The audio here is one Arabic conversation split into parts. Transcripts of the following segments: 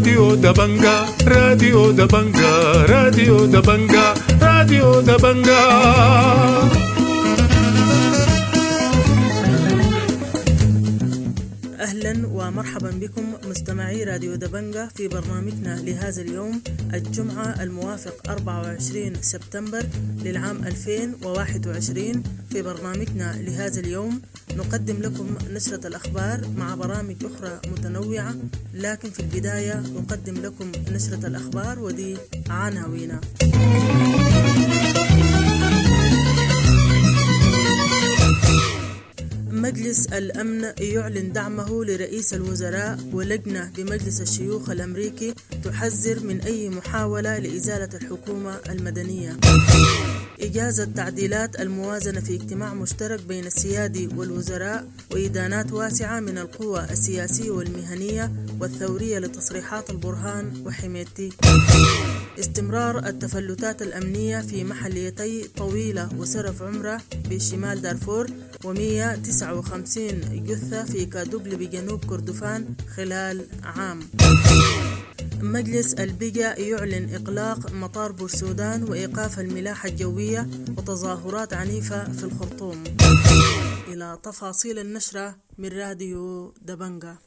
راديو دبنجا راديو دبنجا راديو دبنجا راديو دبنجا. أهلا ومرحبا بكم مستمعي راديو دبنجا في برنامجنا لهذا اليوم الجمعة الموافق 24 سبتمبر للعام 2021. في برنامجنا لهذا اليوم نقدم لكم نشرة الأخبار مع برامج أخرى متنوعة، لكن في البداية أقدم لكم نشرة الأخبار ودي عناوينها. مجلس الأمن يعلن دعمه لرئيس الوزراء، ولجنة بمجلس الشيوخ الأمريكي تحذر من أي محاولة لإزالة الحكومة المدنية. إجازة تعديلات الموازنة في اجتماع مشترك بين السيادي والوزراء، وإدانات واسعة من القوى السياسية والمهنية والثورية لتصريحات البرهان وحميدتي. استمرار التفلتات الأمنية في محليتي طويلة وسرف عمرة بشمال دارفور، و159 جثة في كادوغلي بجنوب كردفان خلال عام. مجلس البيجا يعلن إغلاق مطار بورسودان وإيقاف الملاحة الجوية، وتظاهرات عنيفة في الخرطوم. إلى تفاصيل النشرة من راديو دبنجا.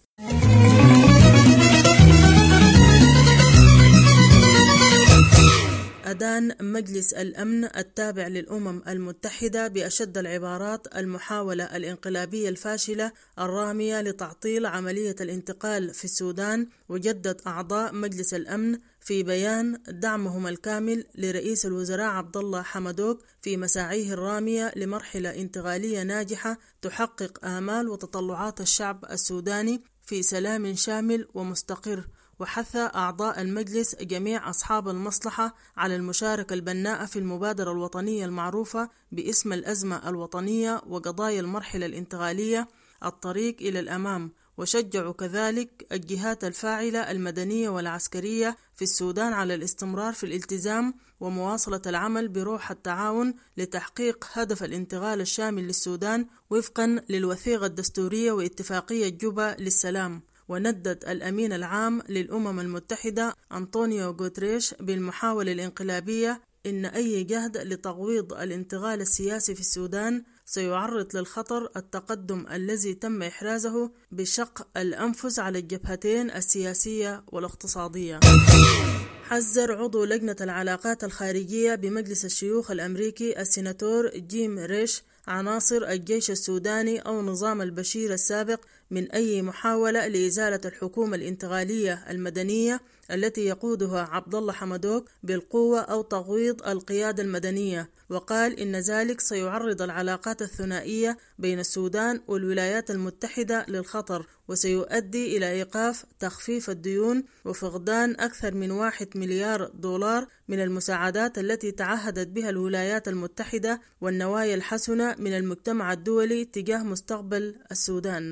أدان مجلس الأمن التابع للأمم المتحدة بأشد العبارات المحاولة الانقلابية الفاشلة الرامية لتعطيل عملية الانتقال في السودان، وجدد أعضاء مجلس الأمن في بيان دعمهم الكامل لرئيس الوزراء عبد الله حمدوك في مساعيه الرامية لمرحلة انتقالية ناجحة تحقق آمال وتطلعات الشعب السوداني في سلام شامل ومستقر. وحث أعضاء المجلس جميع أصحاب المصلحة على المشاركة البناءة في المبادرة الوطنية المعروفة باسم الأزمة الوطنية وقضايا المرحلة الانتقالية الطريق إلى الأمام، وشجعوا كذلك الجهات الفاعلة المدنية والعسكرية في السودان على الاستمرار في الالتزام ومواصلة العمل بروح التعاون لتحقيق هدف الانتقال الشامل للسودان وفقا للوثيقة الدستورية واتفاقية جوبا للسلام. وندد الأمين العام للأمم المتحدة أنطونيو غوتريش بالمحاولة الانقلابية إن أي جهد لتغويض الانتقال السياسي في السودان سيعرض للخطر التقدم الذي تم إحرازه بشق الأنفس على الجبهتين السياسية والاقتصادية. حذر عضو لجنة العلاقات الخارجية بمجلس الشيوخ الأمريكي السيناتور جيم ريش عناصر الجيش السوداني أو نظام البشير السابق من أي محاولة لإزالة الحكومة الانتقالية المدنية التي يقودها عبد الله حمدوك بالقوة أو تغويض القيادة المدنية، وقال إن ذلك سيعرض العلاقات الثنائية بين السودان والولايات المتحدة للخطر، وسيؤدي إلى إيقاف تخفيف الديون وفقدان أكثر من 1 مليار دولار من المساعدات التي تعهدت بها الولايات المتحدة والنوايا الحسنة من المجتمع الدولي تجاه مستقبل السودان.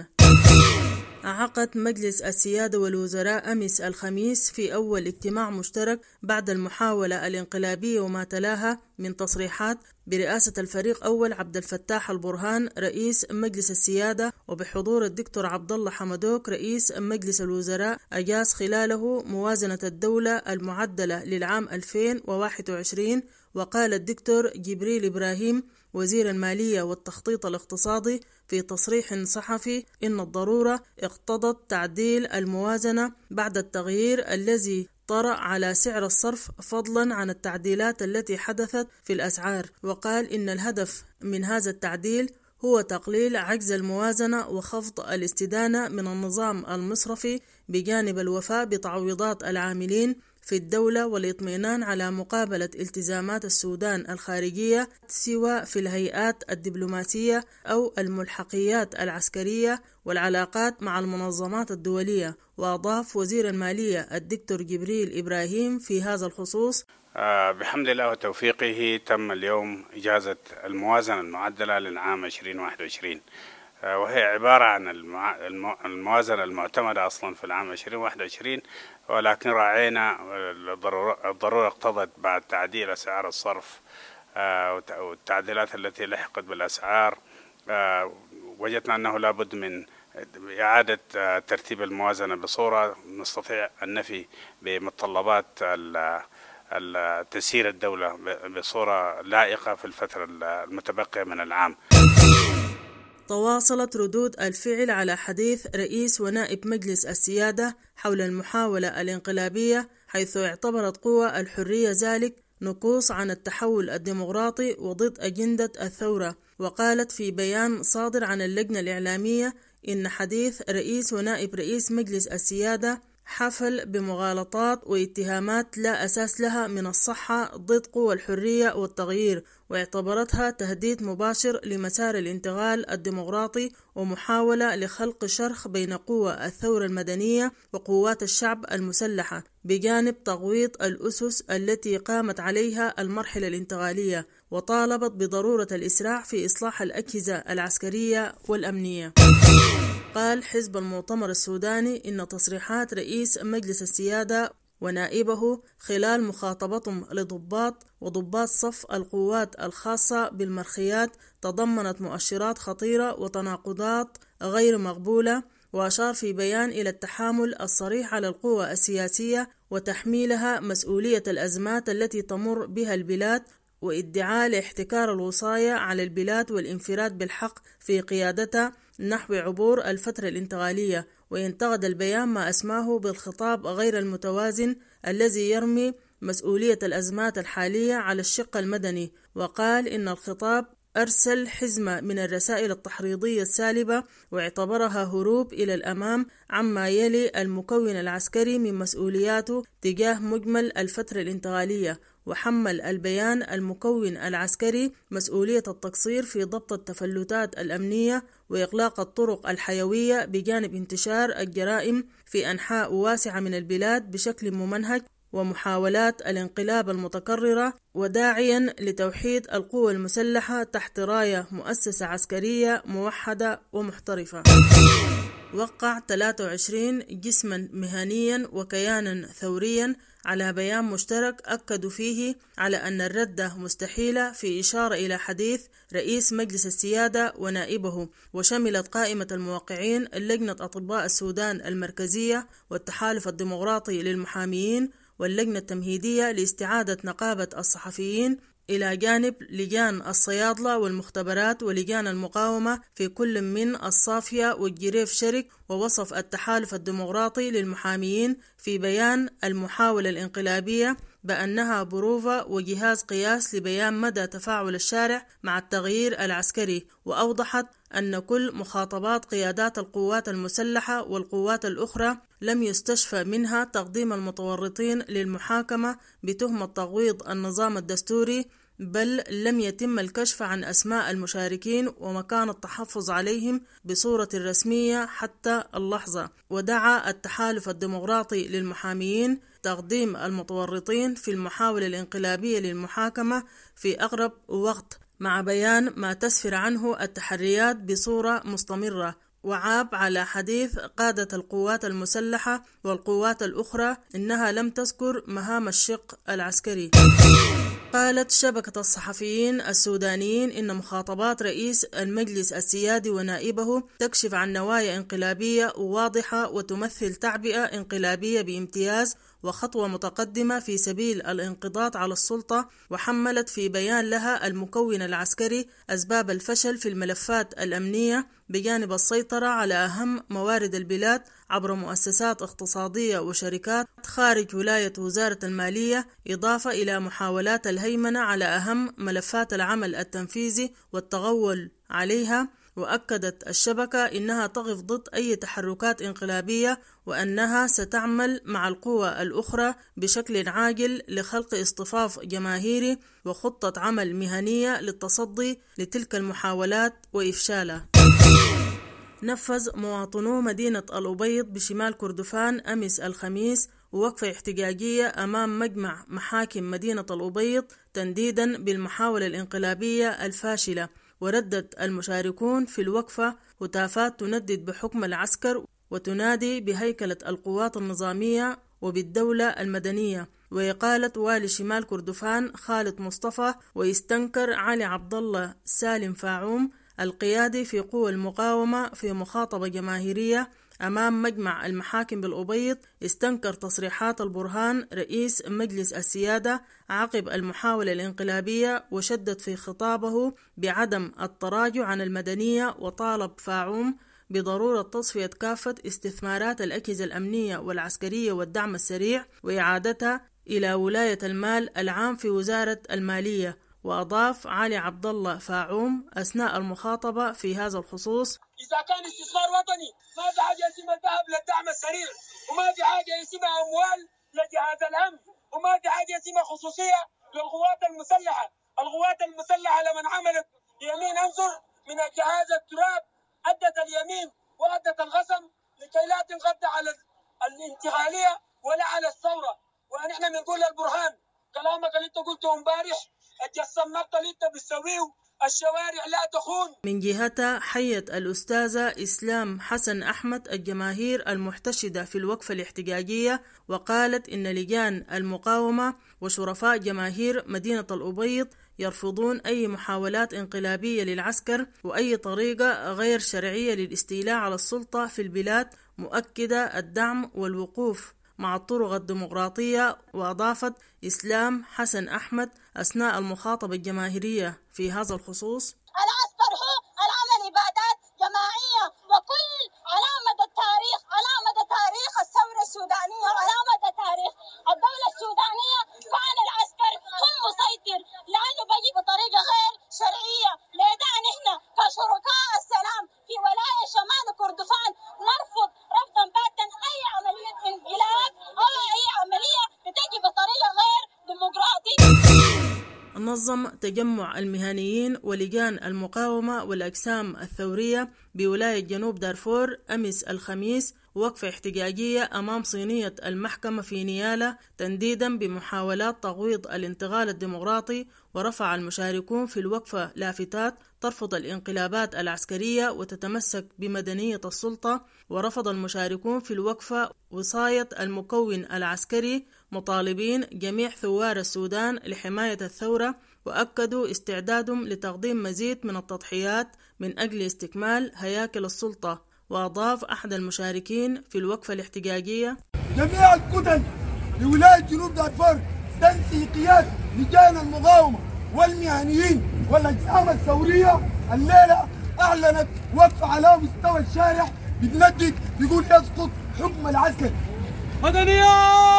عقد مجلس السيادة والوزراء أمس الخميس في أول اجتماع مشترك بعد المحاولة الانقلابية وما تلاها من تصريحات برئاسة الفريق أول عبد الفتاح البرهان رئيس مجلس السيادة، وبحضور الدكتور عبد الله حمدوك رئيس مجلس الوزراء، أجاز خلاله موازنة الدولة المعدلة للعام 2021. وقال الدكتور جبريل إبراهيم وزير المالية والتخطيط الاقتصادي في تصريح صحفي إن الضرورة اقتضت تعديل الموازنة بعد التغيير الذي طرأ على سعر الصرف فضلا عن التعديلات التي حدثت في الأسعار. وقال إن الهدف من هذا التعديل هو تقليل عجز الموازنة وخفض الاستدانة من النظام المصرفي بجانب الوفاء بتعويضات العاملين في الدولة والاطمئنان على مقابلة التزامات السودان الخارجية سواء في الهيئات الدبلوماسية أو الملحقيات العسكرية والعلاقات مع المنظمات الدولية. وأضاف وزير المالية الدكتور جبريل إبراهيم في هذا الخصوص: بحمد الله وتوفيقه تم اليوم إجازة الموازنة المعدلة للعام 2021، وهي عبارة عن الموازنة المعتمدة أصلا في العام 2021، ولكن راعينا الضرورة اقتضت بعد تعديل أسعار الصرف والتعديلات التي لحقت بالأسعار، وجدنا أنه لابد من إعادة ترتيب الموازنة بصورة نستطيع أن نفي بمتطلبات تسيير الدولة بصورة لائقة في الفترة المتبقية من العام. تواصلت ردود الفعل على حديث رئيس ونائب مجلس السيادة حول المحاولة الانقلابية، حيث اعتبرت قوى الحرية ذلك نقوص عن التحول الديمقراطي وضد أجندة الثورة. وقالت في بيان صادر عن اللجنة الإعلامية إن حديث رئيس ونائب رئيس مجلس السيادة حفل بمغالطات واتهامات لا أساس لها من الصحة ضد قوى الحرية والتغيير، واعتبرتها تهديد مباشر لمسار الانتقال الديمقراطي ومحاولة لخلق شرخ بين قوى الثورة المدنية وقوات الشعب المسلحة، بجانب تغويض الأسس التي قامت عليها المرحلة الانتقالية، وطالبت بضرورة الإسراع في إصلاح الأجهزة العسكرية والأمنية. قال حزب المؤتمر السوداني إن تصريحات رئيس مجلس السيادة ونائبه خلال مخاطبتهم لضباط صف القوات الخاصة بالمرخيات تضمنت مؤشرات خطيرة وتناقضات غير مقبولة، وأشار في بيان إلى التحامل الصريح على القوى السياسية وتحميلها مسؤولية الأزمات التي تمر بها البلاد، وادعاء لاحتكار الوصاية على البلاد والانفراد بالحق في قيادتها نحو عبور الفترة الانتقالية. وينتقد البيان ما أسماه بالخطاب غير المتوازن الذي يرمي مسؤولية الأزمات الحالية على الشق المدني، وقال إن الخطاب أرسل حزمة من الرسائل التحريضية السالبة، واعتبرها هروب إلى الأمام عما يلي المكون العسكري من مسؤولياته تجاه مجمل الفترة الانتقالية. وحمل البيان المكون العسكري مسؤولية التقصير في ضبط التفلتات الأمنية وإغلاق الطرق الحيوية بجانب انتشار الجرائم في أنحاء واسعة من البلاد بشكل ممنهج ومحاولات الانقلاب المتكررة، وداعيا لتوحيد القوى المسلحة تحت راية مؤسسة عسكرية موحدة ومحترفة. وقع 23 جسما مهنيا وكيانا ثوريا على بيان مشترك أكدوا فيه على أن الردة مستحيلة، في إشارة إلى حديث رئيس مجلس السيادة ونائبه. وشملت قائمة الموقعين لجنة أطباء السودان المركزية والتحالف الديمقراطي للمحاميين واللجنة التمهيدية لاستعادة نقابة الصحفيين، إلى جانب لجان الصيادلة والمختبرات ولجان المقاومة في كل من الصافية والجريف شرك. ووصف التحالف الديمقراطي للمحاميين في بيان المحاولة الانقلابية بأنها بروفة وجهاز قياس لبيان مدى تفاعل الشارع مع التغيير العسكري، وأوضحت أن كل مخاطبات قيادات القوات المسلحة والقوات الأخرى لم يستشفى منها تقديم المتورطين للمحاكمة بتهمة تغويض النظام الدستوري، بل لم يتم الكشف عن أسماء المشاركين ومكان التحفظ عليهم بصورة رسمية حتى اللحظة. ودعا التحالف الديمقراطي للمحاميين تقديم المتورطين في المحاولة الانقلابية للمحاكمة في أقرب وقت، مع بيان ما تسفر عنه التحريات بصورة مستمرة. وعاب على حديث قادة القوات المسلحة والقوات الأخرى إنها لم تذكر مهام الشق العسكري. قالت شبكة الصحفيين السودانيين إن مخاطبات رئيس المجلس السيادي ونائبه تكشف عن نوايا انقلابية واضحة وتمثل تعبئة انقلابية بامتياز وخطوة متقدمة في سبيل الانقضاض على السلطة. وحملت في بيان لها المكون العسكري أسباب الفشل في الملفات الأمنية بجانب السيطرة على أهم موارد البلاد عبر مؤسسات اقتصادية وشركات خارج ولاية وزارة المالية، إضافة إلى محاولات الهيمنة على أهم ملفات العمل التنفيذي والتغول عليها. وأكدت الشبكة إنها تقف ضد أي تحركات انقلابية، وأنها ستعمل مع القوى الأخرى بشكل عاجل لخلق اصطفاف جماهيري وخطة عمل مهنية للتصدي لتلك المحاولات وإفشالها. نفذ مواطنو مدينة الأبيض بشمال كردفان أمس الخميس وقفة احتجاجية أمام مجمع محاكم مدينة الأبيض تنديدا بالمحاولة الانقلابية الفاشلة. وردت المشاركون في الوقفة هتافات تندد بحكم العسكر وتنادي بهيكلة القوات النظامية وبالدولة المدنية وإقالة والي شمال كردفان خالد مصطفى، ويستنكر علي عبد الله سالم فاعوم القيادي في قوى المقاومة في مخاطبة جماهيرية أمام مجمع المحاكم بالأبيض استنكر تصريحات البرهان رئيس مجلس السيادة عقب المحاولة الانقلابية، وشدد في خطابه بعدم التراجع عن المدنية، وطالب فاعوم بضرورة تصفية كافة استثمارات الأجهزة الأمنية والعسكرية والدعم السريع وإعادتها إلى ولاية المال العام في وزارة المالية. وأضاف علي عبد الله فاعوم أثناء المخاطبة في هذا الخصوص: إذا كان استثمار وطني ما في حاجة اسمها ذهب للدعم السريع، وما في حاجة اسمها أموال لجهاز الأمن، وما في حاجة اسمها خصوصية للقوات المسلحة. القوات المسلحة لمن عملت يمين أنظر من الجهاز التراب أدت اليمين وأدت الغصم لكي لا تنقض على الانتقالية ولا على الثورة. ونحن بنقول للبرهان كلامك اللي انت قلته امبارح الجسمات اللي انت بتسويه الشوارع لا تخون. من جهتها حيت الأستاذة إسلام حسن أحمد الجماهير المحتشدة في الوقفة الاحتجاجية، وقالت إن لجان المقاومة وشرفاء جماهير مدينة الأبيض يرفضون أي محاولات انقلابية للعسكر وأي طريقة غير شرعية للاستيلاء على السلطة في البلاد، مؤكدة الدعم والوقوف مع الطرق الديمقراطية. وأضافت إسلام حسن أحمد أثناء المخاطبة الجماهيرية في هذا الخصوص: العسكر هو العمل عبادات جماعية، وكل على مدى التاريخ، على مدى تاريخ الثورة السودانية وعلى مدى تاريخ الدولة السودانية كان العسكر هم مسيطر، لأنه بيجي بطريقة غير شرعية. لذا نحن كشركاء السلام في ولاية شمال كردفان نرفض رفضا باتا أي عملية انقلاب أو أي عملية بتجي بطريقة غير ديمقراطية. نظم تجمع المهنيين ولجان المقاومة والأجسام الثورية بولاية جنوب دارفور أمس الخميس وقفة احتجاجية أمام صينية المحكمة في نيالا تنديدا بمحاولات تغويض الانتقال الديمقراطي. ورفع المشاركون في الوقفة لافتات ترفض الانقلابات العسكرية وتتمسك بمدنية السلطة. ورفض المشاركون في الوقفة وصاية المكون العسكري، مطالبين جميع ثوار السودان لحماية الثورة، وأكدوا استعدادهم لتقديم مزيد من التضحيات من أجل استكمال هياكل السلطة. وأضاف أحد المشاركين في الوقفة الاحتجاجية: جميع الكتل لولاية جنوب دارفور تنسي قيادة لجان المقاومة والمهنيين والأجسام الثورية الليلة أعلنت وقف على مستوى الشارع بتندد بيقول يسقط حكم العسكر. مدنية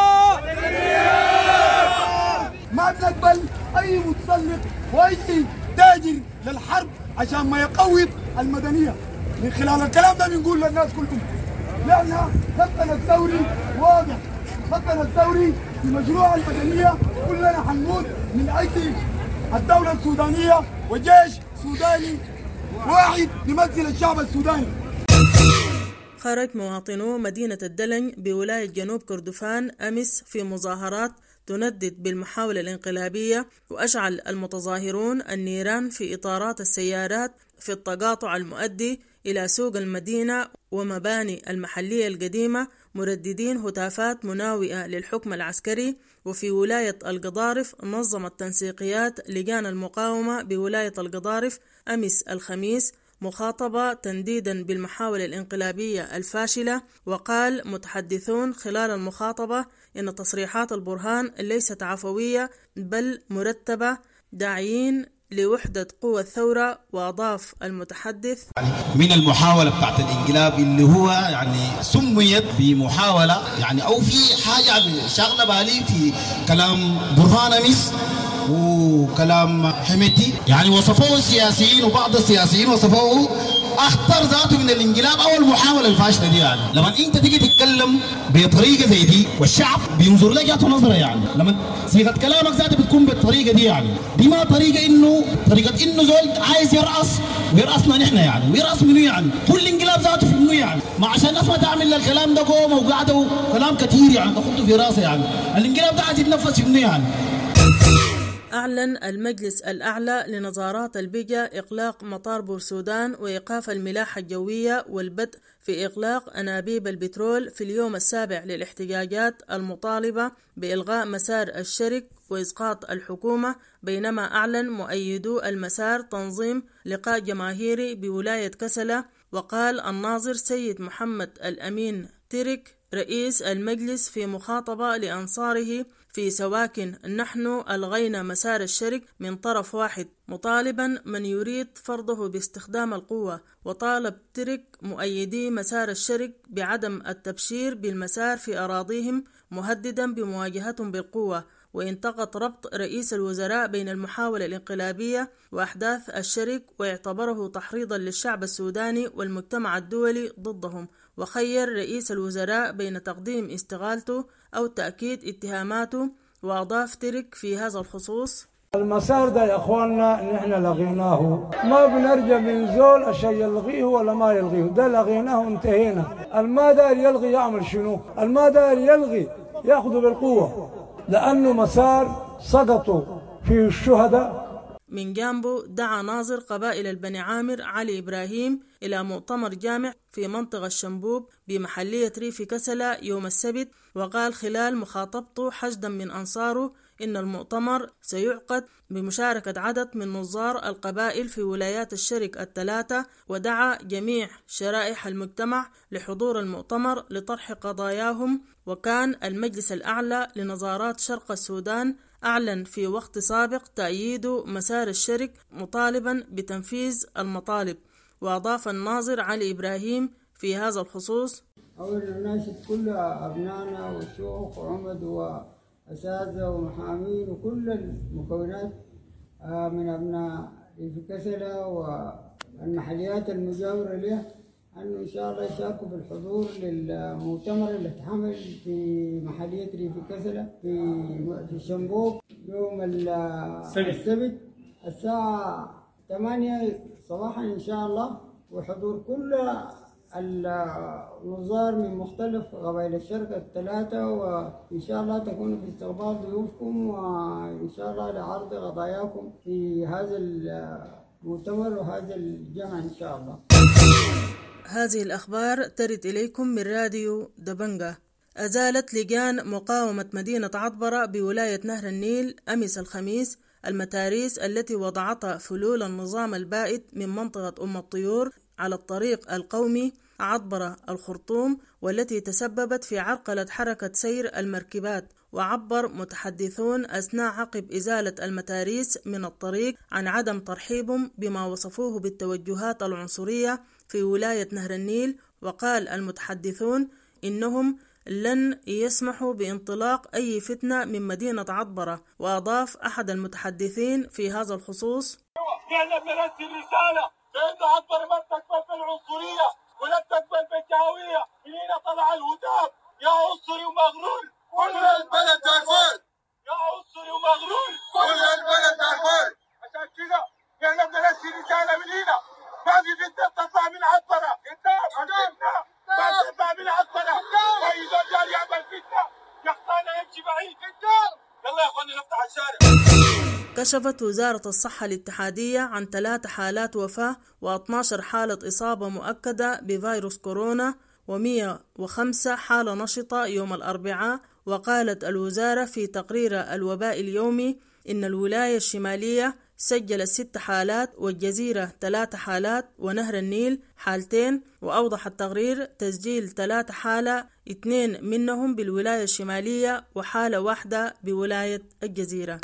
ما بنقبل أي متسلق وأي تاجر للحرب عشان ما يقوض المدنية. من خلال الكلام ده بنقول للناس كلهم لأن خطنا الثوري واضح، خطنا الثوري في مشروع المدنية كلنا حنموت من أجل الدولة السودانية وجيش سوداني واحد يمثل الشعب السوداني. خرج مواطنو مدينة الدلن بولاية جنوب كردفان أمس في مظاهرات تندد بالمحاولة الانقلابية، وأشعل المتظاهرون النيران في إطارات السيارات في التقاطع المؤدي إلى سوق المدينة ومباني المحلية القديمة، مرددين هتافات مناوئة للحكم العسكري. وفي ولاية القضارف نظمت تنسيقيات لجان المقاومة بولاية القضارف أمس الخميس مخاطبة تنديدا بالمحاولة الانقلابية الفاشلة. وقال متحدثون خلال المخاطبة إن تصريحات البرهان ليست عفوية بل مرتبة، داعين لوحدة قوى الثورة. وأضاف المتحدث: من المحاولة بتاعت الانقلاب اللي هو يعني سميت بمحاولة يعني أو في حاجة شغلة بالي في كلام برهان أمس وكلام حميتي، يعني وصفوه السياسيين وبعض السياسيين وصفوه أخطر ذاته من الانقلاب أو المحاولة الفاشلة دي. يعني لما أنت تيجي تتكلم بطريقة زي دي والشعب بينظر لك جاته نظرة، يعني لما صيغة كلامك ذاته بتكون بالطريقة دي، يعني دي ما طريقة إنه زول عايز يرأس ويرأسنا نحن يعني، ويرأس منه يعني كل انقلاب ذاته في منه يعني، ما عشان الناس ما تعمل الكلام ده قوم وقعدوا كلام كثير يعني تاخده في راسه، يعني الانقلاب ده عايز يتنفس في منه يعني. أعلن المجلس الأعلى لنظارات البيئة إغلاق مطار بورسودان وإيقاف الملاحة الجوية والبدء في إغلاق أنابيب البترول في اليوم السابع للاحتجاجات المطالبة بإلغاء مسار الشرق وإسقاط الحكومة، بينما أعلن مؤيدو المسار تنظيم لقاء جماهيري بولاية كسلة. وقال الناظر سيد محمد الأمين ترك رئيس المجلس في مخاطبة لأنصاره في سواكن: نحن ألغينا مسار الشرق من طرف واحد، مطالبا من يريد فرضه باستخدام القوة. وطالب ترك مؤيدي مسار الشرق بعدم التبشير بالمسار في أراضيهم، مهددا بمواجهتهم بالقوة. وانتقد ربط رئيس الوزراء بين المحاولة الانقلابية وأحداث الشرق، واعتبره تحريضا للشعب السوداني والمجتمع الدولي ضدهم. وخير رئيس الوزراء بين تقديم استقالته أو تأكيد اتهاماته. وأضاف ترك في هذا الخصوص: المسار ده يا اخواننا نحن لغيناه، ما بنرجع من زول الشيء يلغيه ولا ما يلغيه، ده لغيناه وانتهينا. الما داير يلغي يعمل شنو؟ الما داير يلغي ياخذه بالقوه، لانه مسار سقطوا فيه الشهداء. من جانبه دعا ناظر قبائل البني عامر علي إبراهيم إلى مؤتمر جامع في منطقة الشنبوب بمحلية ريف كسلة يوم السبت. وقال خلال مخاطبته حشدا من أنصاره إن المؤتمر سيعقد بمشاركة عدد من نظار القبائل في ولايات الشرق الثلاثة، ودعا جميع شرائح المجتمع لحضور المؤتمر لطرح قضاياهم. وكان المجلس الأعلى لنظارات شرق السودان أعلن في وقت سابق تأييد مسار الشرق مطالبا بتنفيذ المطالب. وأضاف الناظر علي إبراهيم في هذا الخصوص: أولا ناشد كل أبنائنا والشيوخ وعمد وأساتذة ومحامين وكل المكونات من أبناء ريف كسلة والمحليات المجاورة له أنه إن شاء الله يشاركوا بالحضور للمؤتمر اللي اتعمل في محلية ريف كسلة في الشنبوب يوم السبت الساعة 8 صباحا إن شاء الله، وحضور كل النظار من مختلف قبائل الشرق الثلاثة، وإن شاء الله تكونوا في استقبال ضيوفكم، وإن شاء الله لعرض قضاياكم في هذا المؤتمر وهذا الجمع إن شاء الله. هذه الأخبار ترد إليكم من راديو دبنجا. أزالت لجان مقاومة مدينة عطبرة بولاية نهر النيل أمس الخميس المتاريس التي وضعتها فلول النظام البائد من منطقة أم الطيور على الطريق القومي عطبرة الخرطوم، والتي تسببت في عرقلة حركة سير المركبات. وعبر متحدثون أثناء عقب إزالة المتاريس من الطريق عن عدم ترحيبهم بما وصفوه بالتوجهات العنصرية في ولاية نهر النيل. وقال المتحدثون إنهم لن يسمحوا بانطلاق أي فتنة من مدينة عطبرة. وأضاف أحد المتحدثين في هذا الخصوص: نحن بنرسل رسالة بأن عطبرة ما تقبل بالعنصرية ولا تقبل بالجهوية. منين طلع الهتاف يا عنصري ومغرور كل البلد دارفور، يا عنصري ومغرور كل البلد دارفور. عشان كده نحن بنرسل رسالة من هنا: ما في فتنة تطلع من عطبرة، ما تطلع من عطبرة. وإذا جاء يعمل فتنة يخطانا يمشي بعيد. يلا يا اخواني نفتح الشارع. كشفت وزارة الصحة الاتحادية عن 3 حالات وفاة و12 حالة إصابة مؤكدة بفيروس كورونا و105 حالة نشطة يوم الأربعاء. وقالت الوزارة في تقرير الوباء اليومي إن الولاية الشمالية سجلت 6 حالات، والجزيرة 3 حالات، ونهر النيل 2 حالات. وأوضح التقرير تسجيل 3 حالة، 2 منهم بالولاية الشمالية وحالة واحدة بولاية الجزيرة.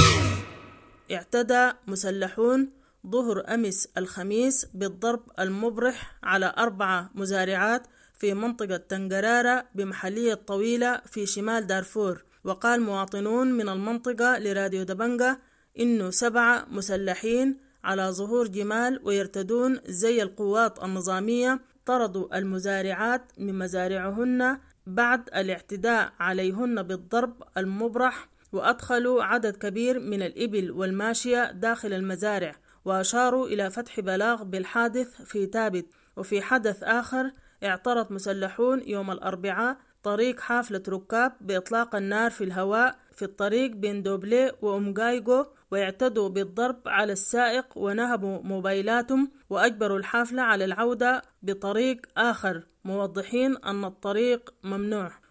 اعتدى مسلحون ظهر أمس الخميس بالضرب المبرح على 4 مزارعات في منطقة تنقرارة بمحلية طويلة في شمال دارفور. وقال مواطنون من المنطقة لراديو دبنجا إنه 7 مسلحين على ظهور جمال ويرتدون زي القوات النظامية طردوا المزارعات من مزارعهن بعد الاعتداء عليهن بالضرب المبرح، وأدخلوا عدد كبير من الإبل والماشية داخل المزارع. وأشاروا إلى فتح بلاغ بالحادث في تابت. وفي حدث آخر اعترض مسلحون يوم الأربعاء طريق حافلة ركاب بإطلاق النار في الهواء في الطريق بين دوبلي وأمغايغو، ويعتدوا بالضرب على السائق ونهبوا موبايلاتهم، وأجبروا الحافلة على العودة بطريق آخر موضحين أن الطريق ممنوع.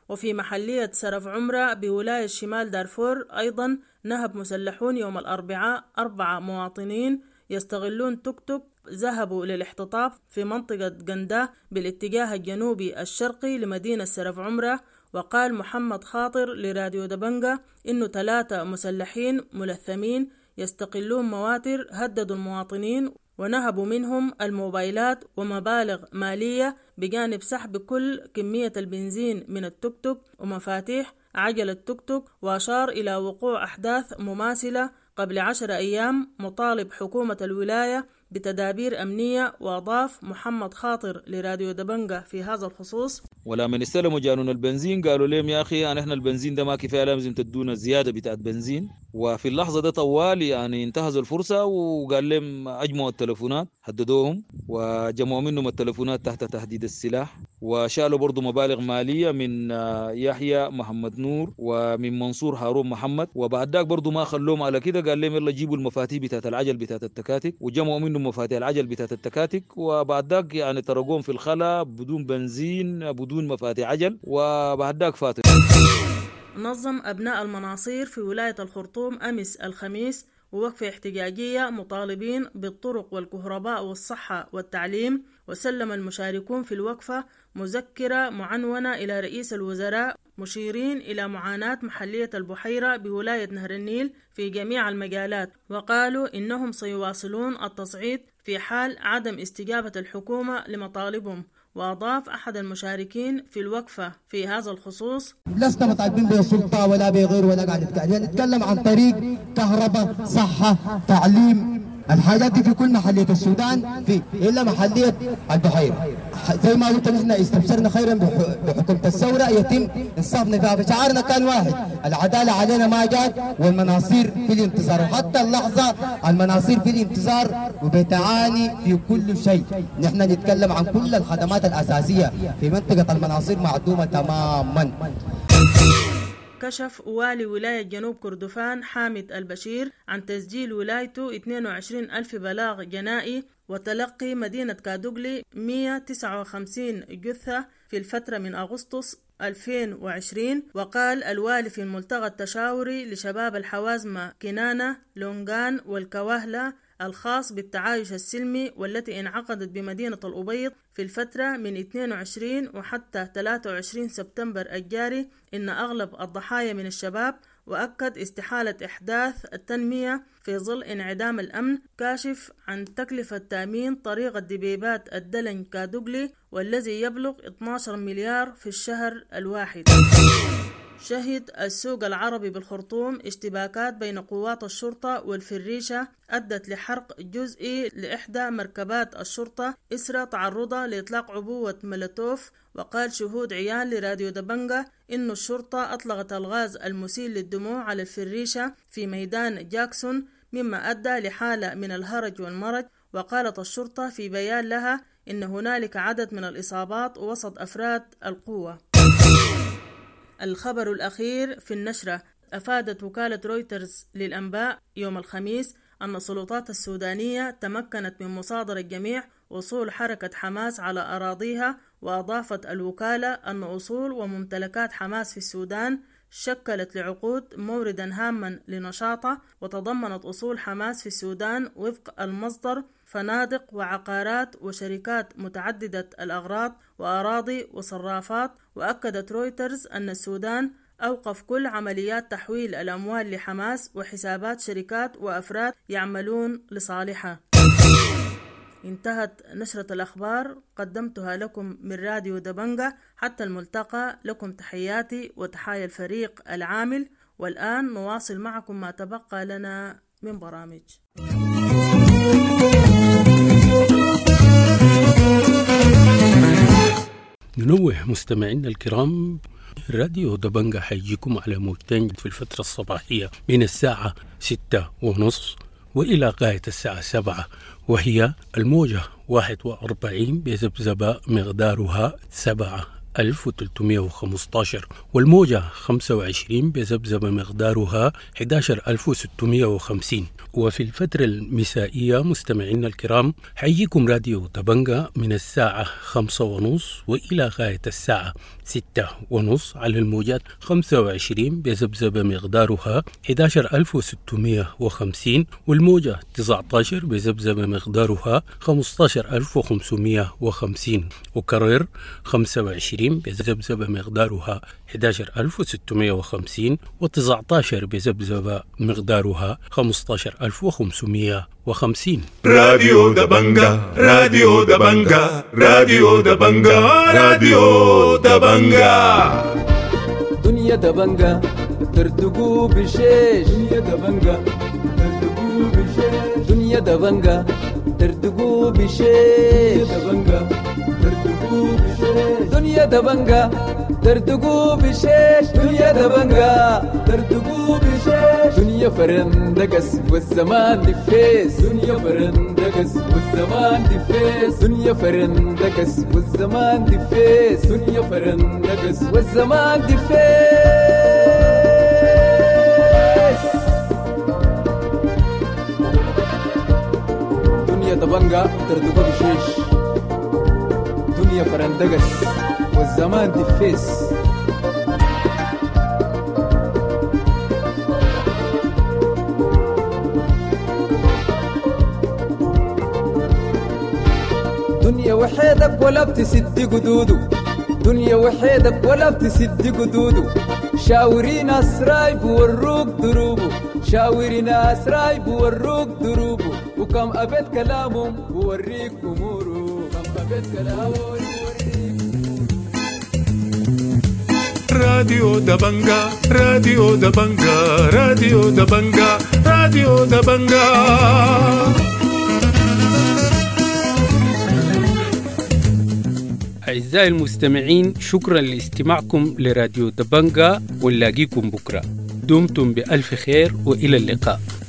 وفي محلية سرف عمرة بولاية شمال دارفور أيضا نهب مسلحون يوم الأربعاء 4 مواطنين يستغلون توك توك ذهبوا للاختطاف في منطقة جندا بالاتجاه الجنوبي الشرقي لمدينة سرف عمرة. وقال محمد خاطر لراديو دبنجة إنه 3 مسلحين ملثمين يستقلون مواتر هددوا المواطنين ونهبوا منهم الموبايلات ومبالغ مالية بجانب سحب كل كمية البنزين من التوك توك ومفاتيح عجل التوك توك. وأشار إلى وقوع أحداث مماثلة قبل 10 أيام مطالب حكومة الولاية بتدابير أمنية. وأضاف محمد خاطر لراديو دبنجة في هذا الخصوص: ولا من استلموا جانون البنزين قالوا لهم يا أخي يعني إحنا البنزين ده ما كفاية لازم تدونا زيادة بتاعت بنزين. وفي اللحظة ده طوال يعني انتهزوا الفرصة وقال لهم أجمعوا التلفونات هددوهم وجمعوا منهم التلفونات تحت تهديد السلاح وشالوا برضو مبالغ مالية من يحيى محمد نور ومن منصور هارون محمد. وبعد ذاك برضو ما خلوهم على كده قال لهم يلا جيبوا المفاتيح بتاعت العجل بتاعت التكاتك وجمعوا منهم مفاتيح العجل بتاعت التكاتك. وبعد ذاك يعني ترقوهم في الخلا بدون بنزين بدون مفاتيح عجل وبعد ذاك فاتوا. نظم أبناء المناصير في ولاية الخرطوم أمس الخميس ووقفة احتجاجية مطالبين بالطرق والكهرباء والصحة والتعليم. وسلم المشاركون في الوقفة مذكرة معنونة إلى رئيس الوزراء مشيرين إلى معاناة محلية البحيرة بولاية نهر النيل في جميع المجالات. وقالوا إنهم سيواصلون التصعيد في حال عدم استجابة الحكومة لمطالبهم. وأضاف أحد المشاركين في الوقفة في هذا الخصوص: لسنا مطالبين بالسلطة ولا بغير ولا قاعد نتكلم عن طريق كهرباء صحة تعليم. الحاجات دي في كل محلية السودان في إلا محلية البحيرة. زي ما قلت نحن استبشرنا خيرا بحكومة الثورة يتم انصافنا فيها فشعارنا كان واحد: العدالة علينا ما جات والمناصير في الانتظار. وحتى اللحظة المناصير في الانتظار وبتعاني في كل شيء. نحن نتكلم عن كل الخدمات الأساسية في منطقة المناصير معدومة تماما. كشف والي ولاية جنوب كردفان حامد البشير عن تسجيل ولايته 22,000 بلاغ جنائي وتلقي مدينة كادوغلي 159 جثة في الفترة من أغسطس 2020. وقال الوالي في الملتقى التشاوري لشباب الحوازمة كنانة لونغان والكواهلة الخاص بالتعايش السلمي والتي انعقدت بمدينة الأبيض في الفترة من 22 وحتى 23 سبتمبر الجاري إن أغلب الضحايا من الشباب. وأكد استحالة إحداث التنمية في ظل انعدام الأمن. كاشف عن تكلفة تأمين طريق الدبيبات الدلن كادوغلي والذي يبلغ 12 مليار في الشهر الواحد. شهد السوق العربي بالخرطوم اشتباكات بين قوات الشرطة والفريشة أدت لحرق جزئي لإحدى مركبات الشرطة إثر تعرضها لإطلاق عبوة مولوتوف. وقال شهود عيان لراديو دبنجة إن الشرطة أطلقت الغاز المسيل للدموع على الفريشة في ميدان جاكسون مما أدى لحالة من الهرج والمرج. وقالت الشرطة في بيان لها إن هنالك عدد من الإصابات وسط أفراد القوة. الخبر الأخير في النشرة: أفادت وكالة رويترز للأنباء يوم الخميس أن السلطات السودانية تمكنت من مصادرة جميع أصول حركة حماس على أراضيها. وأضافت الوكالة أن أصول وممتلكات حماس في السودان شكلت لعقود موردا هاما لنشاطه. وتضمنت أصول حماس في السودان وفق المصدر فنادق وعقارات وشركات متعددة الأغراض وأراضي وصرافات. وأكدت رويترز أن السودان أوقف كل عمليات تحويل الأموال لحماس وحسابات شركات وأفراد يعملون لصالحها. انتهت نشرة الأخبار قدمتها لكم من راديو دبنجة. حتى الملتقى، لكم تحياتي وتحايا الفريق العامل. والآن نواصل معكم ما تبقى لنا من برامج. ننوه مستمعينا الكرام راديو دبنجة حيجيكم على موجتين في الفترة الصباحية من الساعة 6:30 وإلى غاية الساعة 7، وهي الموجة 41 بذبذبة مقدارها 7,315 والموجة 25 بذبذبة مقدارها 11,650. وفي الفترة المسائية مستمعينا الكرام حييكم راديو دبنجة من الساعة 5:30 وإلى غاية الساعة 6:30 على الموجات 25 بذبذبة مقدارها 11650، والموجة 19 بذبذبة مقدارها 15550، وكرر 25 بذبذبة مقدارها 11650 و19 بذبذبة مقدارها 15550. راديو دبنجا راديو دبنجا راديو دبنجا راديو دبنجا. دنيا دبنجا ترتقو بشيش، دنيا دبنجا ترتقو بشيش، دنيا دبنجا ترتقو بشيش، دنيا دبنجا ترتقو بشيش، دنيا دبنجا ترتقو بشيش، دنيا فرندقس والزمان دفيس، دنيا فرندقس والزمان دفيس، دنيا فرندقس والزمان دفيس، دنيا فرندقس والزمان دفيس. دنيا دبنجا ترتقو بشيش، دنيا فرندقس والزمان دفيس. دنيا وحيدك ولا بتسد قدودو، دنيا وحيدك ولا بتسد قدودو، شاوري ناس رايب وروك دروبو، شاوري ناس رايب وروك دروبو، وكم أبد كلامهم ووريك أمورو، كم أبد كلامهم ووريك. راديو دبنجا راديو دبنجا راديو دبنجا راديو دبنجا. أعزائي المستمعين، شكرا لاستماعكم لراديو دبنجا، ونلاقيكم بكرة. دمتم بألف خير وإلى اللقاء.